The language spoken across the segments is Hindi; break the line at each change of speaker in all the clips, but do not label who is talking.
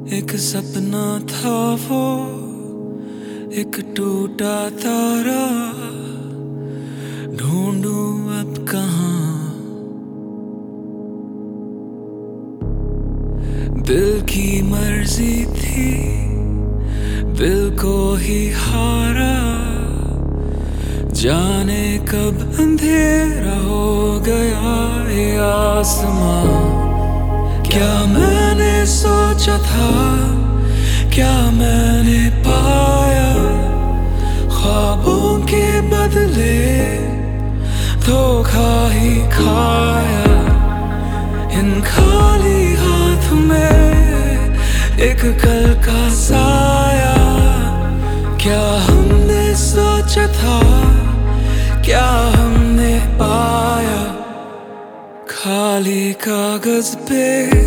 एक सपना था वो, एक टूटा तारा, ढूंढूं अब कहाँ। दिल की मर्जी थी, दिल को ही हारा, जाने कब अंधेरा हो गया ये आसमां। क्या मैंने सोचा था, क्या मैंने पाया, ख्वाबों के बदले धोखा ही खाया। इन खाली हाथ में एक कल का साया, क्या हमने सोचा था, क्या हमने पाया। खाली कागज पे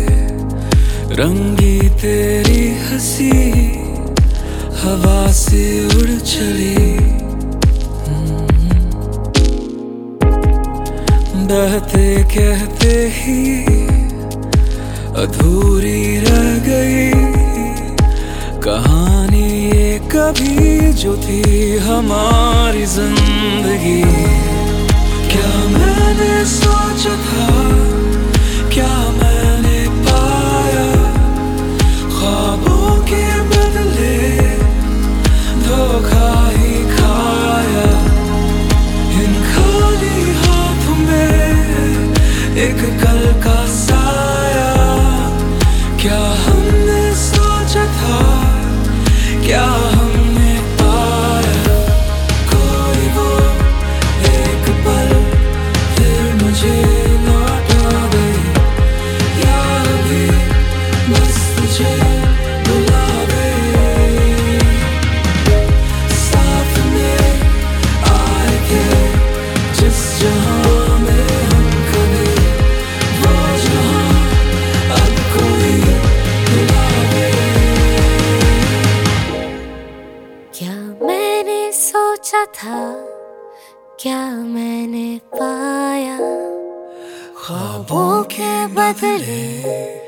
रंगी तेरी हंसी, हवा से उड़ चली। बहते कहते ही अधूरी रह गई कहानी ये कभी जो थी हमारी जिंदगी। क्या मैंने सोचा था, क्या मैंने पाया, ख्वाबों के बदले धोखा ही खाया। इन खाली हाथ में एक कल का साया, क्या हमने सोचा था, क्या हमने पाया। कोई वो एक पल फिर मुझे लौटा दे, या अभी बस तुझे बुलावे। साथ में आए के जिस जहां में हम कभी, वो जहां अब कोई बुलावे।
क्या मैंने सोचा था, क्या मैंने पाया,
ख्वाबों के बदले